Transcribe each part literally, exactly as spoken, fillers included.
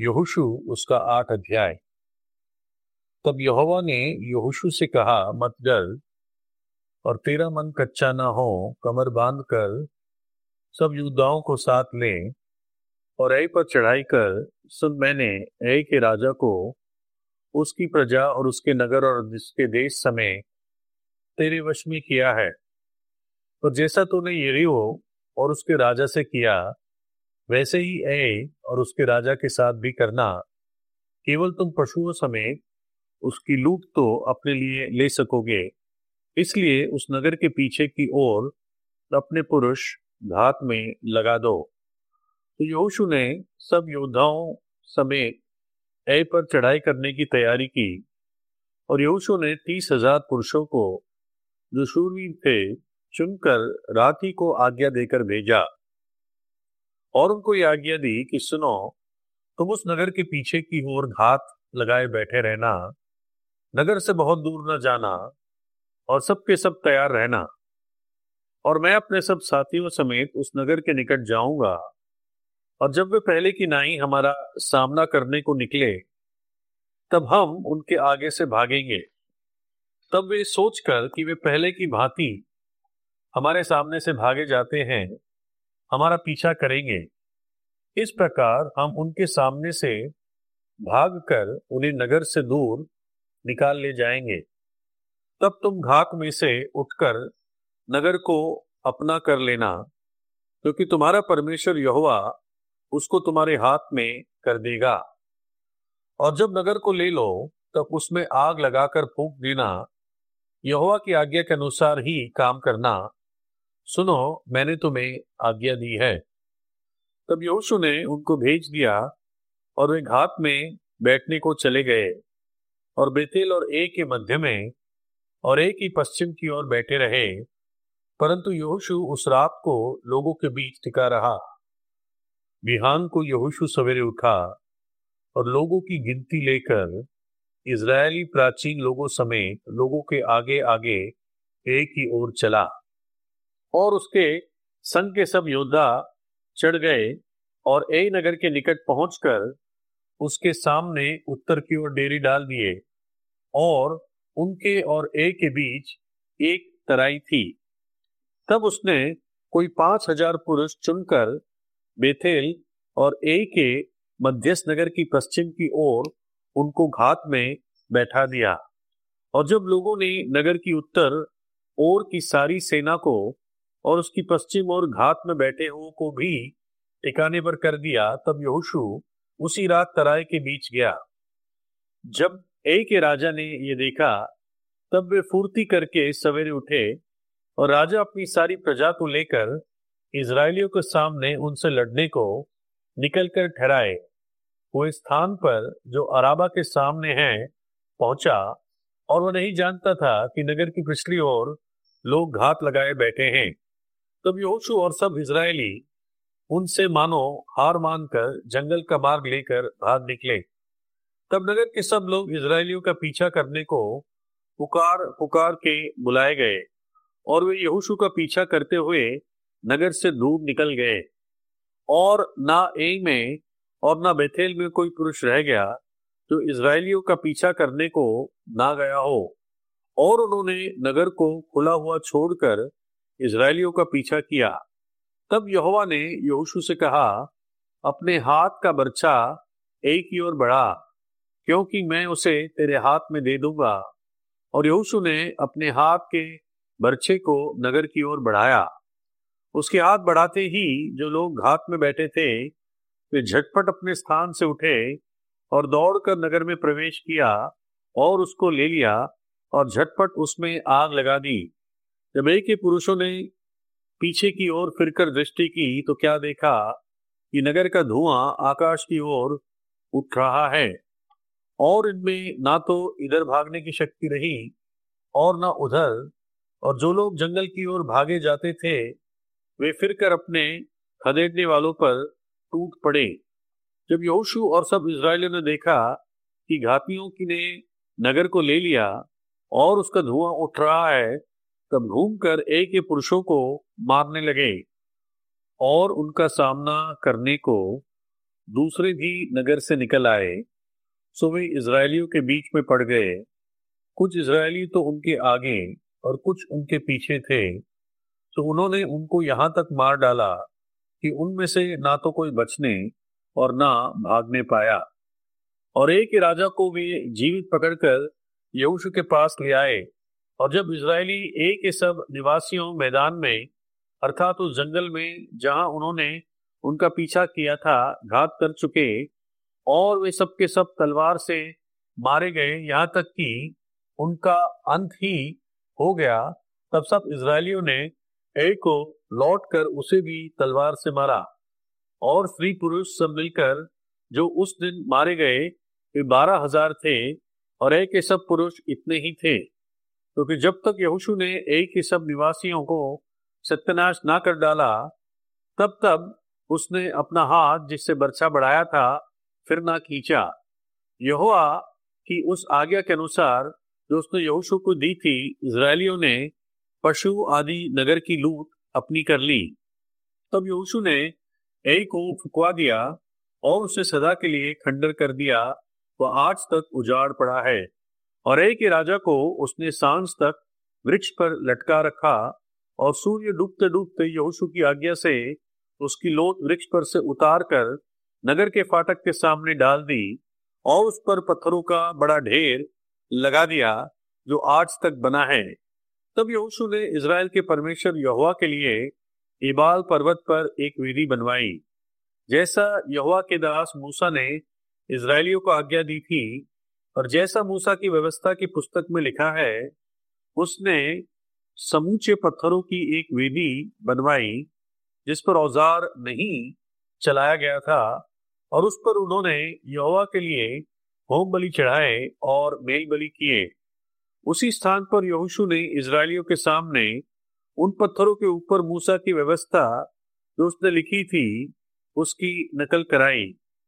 यहोशू उसका आठ अध्याय। तब यहोवा ने यहोशू से कहा, मत डर और तेरा मन कच्चा ना हो, कमर बांध कर सब योद्धाओं को साथ ले और ऐ पर चढ़ाई कर। सुन, मैंने ऐ के राजा को, उसकी प्रजा और उसके नगर और उसके देश समेत तेरे वश में किया है। और जैसा तूने यरीहो और उसके राजा से किया, वैसे ही ऐ और उसके राजा के साथ भी करना। केवल तुम पशुओं समेत उसकी लूट तो अपने लिए ले सकोगे, इसलिए उस नगर के पीछे की ओर अपने पुरुष घात में लगा दो। तो यहोशू ने सब योद्धाओं समेत ऐ पर चढ़ाई करने की तैयारी की। और यहोशू ने तीस हजार पुरुषों को, जो शूरवीर थे, चुनकर रात ही को आज्ञा देकर भेजा और उनको ये आज्ञा दी कि सुनो, तुम उस नगर के पीछे की ओर घात लगाए बैठे रहना, नगर से बहुत दूर न जाना और सबके सब तैयार रहना। और मैं अपने सब साथियों समेत उस नगर के निकट जाऊंगा, और जब वे पहले की नाई हमारा सामना करने को निकले, तब हम उनके आगे से भागेंगे। तब वे सोचकर कि वे पहले की भांति हमारे सामने से भागे जाते हैं, हमारा पीछा करेंगे। इस प्रकार हम उनके सामने से भागकर उन्हें नगर से दूर निकाल ले जाएंगे। तब तुम घात में से उठकर नगर को अपना कर लेना, क्योंकि तुम्हारा परमेश्वर यहोवा उसको तुम्हारे हाथ में कर देगा। और जब नगर को ले लो, तब उसमें आग लगाकर फूंक देना। यहोवा की आज्ञा के अनुसार ही काम करना। सुनो, मैंने तुम्हें आज्ञा दी है। तब यहोशू ने उनको भेज दिया और वे घात में बैठने को चले गए और बेतेल और ए के मध्य में और ए की पश्चिम की ओर बैठे रहे। परंतु यहोशू उस रात को लोगों के बीच टिका रहा। बिहान को यहोशू सवेरे उठा और लोगों की गिनती लेकर इजरायली प्राचीन लोगों समेत लोगों के आगे आगे ए की ओर चला। और उसके संग के सब योद्धा चढ़ गए और ए नगर के निकट पहुंचकर उसके सामने उत्तर की ओर डेरे डाल दिए। और उनके और ए के बीच एक तराई थी। तब उसने कोई पांच हजार पुरुष चुनकर बेथेल और ए के मध्यस्थ नगर की पश्चिम की ओर उनको घात में बैठा दिया। और जब लोगों ने नगर की उत्तर ओर की सारी सेना को और उसकी पश्चिम ओर घात में बैठे हुओं को भी ठिकाने पर कर दिया, तब यहोशू उसी रात तराई के बीच गया। जब ए के राजा ने ये देखा, तब वे फुर्ती करके सवेरे उठे और राजा अपनी सारी प्रजा को लेकर इजरायलियों के सामने उनसे लड़ने को निकलकर ठहराए वो इस स्थान पर जो अराबा के सामने है पहुंचा। और वह नहीं जानता था कि नगर की पिछली ओर लोग घात लगाए बैठे हैं। तब यहोशू और सब इजरायली उनसे मानो हार मानकर जंगल का मार्ग लेकर भाग निकले। तब नगर के सब लोग इजरायलियों का पीछा करने को पुकार पुकार के बुलाए गए, और वे यहोशू का पीछा करते हुए नगर से दूर निकल गए। और ना ए में और ना बेथेल में कोई पुरुष रह गया जो इजरायलियों का पीछा करने को ना गया हो। और उन्होंने नगर को खुला हुआ छोड़कर इजरायलियों का पीछा किया। तब यहोवा ने यहोशू से कहा, अपने हाथ का बर्छा ए की ओर बढ़ा, क्योंकि मैं उसे तेरे हाथ में दे दूंगा। और यहोशू ने अपने हाथ के बर्छे को नगर की ओर बढ़ाया। उसके हाथ बढ़ाते ही जो लोग घात में बैठे थे, वे झटपट अपने स्थान से उठे और दौड़कर नगर में प्रवेश किया और उसको ले लिया और झटपट उसमें आग लगा दी। जब ए के पुरुषों ने पीछे की ओर फिरकर दृष्टि की, तो क्या देखा कि नगर का धुआं आकाश की ओर उठ रहा है, और इनमें ना तो इधर भागने की शक्ति रही और ना उधर। और जो लोग जंगल की ओर भागे जाते थे, वे फिरकर अपने खदेड़ने वालों पर टूट पड़े। जब यहोशू और सब इजरायलियों ने देखा कि घातियों की ने नगर को ले लिया और उसका धुआं उठ रहा है, तब घूमकर ए के पुरुषों को मारने लगे और उनका सामना करने को दूसरे भी नगर से निकल आए, सो वे इजरायलियों के बीच में पड़ गए। कुछ इजरायली तो उनके आगे और कुछ उनके पीछे थे, तो उन्होंने उनको यहां तक मार डाला कि उनमें से ना तो कोई बचने और ना भागने पाया। और एक ही राजा को वे जीवित पकड़कर यहोशू के पास ले आए। और जब इजरायली एक ही सब निवासियों मैदान में अर्थात उस जंगल में जहां उन्होंने उनका पीछा किया था घात कर चुके, और वे सब के सब तलवार से मारे गए, यहाँ तक कि उनका अंत ही हो गया, तब सब इजरायलियों ने एक को लौट कर उसे भी तलवार से मारा। और स्त्री पुरुष सब मिलकर जो उस दिन मारे गए वे बारह हजार थे, और एक ही सब पुरुष इतने ही थे, क्योंकि जब तक यहोशू ने एक ही सब निवासियों को सत्यानाश ना कर डाला, तब तब उसने अपना हाथ जिससे बर्छा बढ़ाया था फिर ना खींचा। यहोवा की उस आज्ञा के अनुसार जो उसने यहोशू को दी थी, इजरायलियों ने पशु आदि नगर की लूट अपनी कर ली। तब यहोशू ने ए को फुकवा दिया और उसे सदा के लिए खंडर कर दिया। वह आज तक उजाड़ पड़ा है। और ए के राजा को उसने सांझ तक वृक्ष पर लटका रखा, और सूर्य डूबते डूबते यहोशू की आज्ञा से उसकी लोथ वृक्ष पर से उतार कर नगर के फाटक के सामने डाल दी, और उस पर पत्थरों का बड़ा ढेर लगा दिया जो आज तक बना है। तब यहोशू ने इजराइल के परमेश्वर यहोवा के लिए एबाल पर्वत पर एक वेदी बनवाई, जैसा यहोवा के दास मूसा ने इजरायलियों को आज्ञा दी थी। और जैसा मूसा की व्यवस्था की पुस्तक में लिखा है, उसने समूचे पत्थरों की एक वेदी बनवाई जिस पर औजार नहीं चलाया गया था, और उस पर उन्होंने यहोवा के लिए होम बलि चढ़ाए और मेल बलि किए। उसी स्थान पर यहोशू ने इजरायलियों के सामने उन पत्थरों के ऊपर मूसा की व्यवस्था जो उसने लिखी थी उसकी नकल कराई।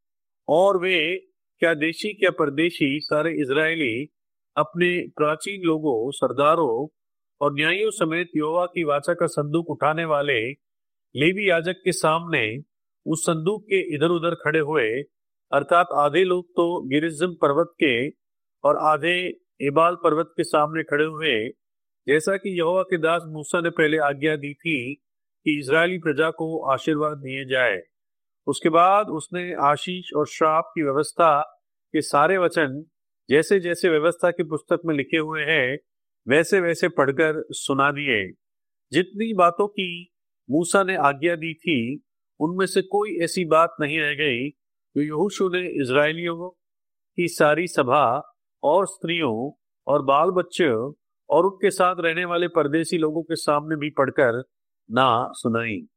और वे क्या देशी क्या परदेशी सारे इजरायली अपने प्राचीन लोगों, सरदारों और न्यायियों समेत यहोवा की वाचा का संदूक उठाने वाले लेवी याजक के सामने उस संदूक के इधर उधर खड़े हुए, अर्थात आधे लोग तो गिरिज्म पर्वत के और आधे एबाल पर्वत के सामने खड़े हुए, जैसा कि यहोवा के दास मूसा ने पहले आज्ञा दी थी कि इजरायली प्रजा को आशीर्वाद दिए जाए। उसके बाद उसने आशीष और श्राप की व्यवस्था के सारे वचन जैसे जैसे व्यवस्था की पुस्तक में लिखे हुए हैं वैसे वैसे पढ़कर सुना दिए। जितनी बातों की मूसा ने आज्ञा दी थी उनमें से कोई ऐसी बात नहीं रह गई जो यहोशू ने इजरायलियों की सारी सभा और स्त्रियों और बाल बच्चों और उनके साथ रहने वाले परदेसी लोगों के सामने भी पढ़कर ना सुनाई।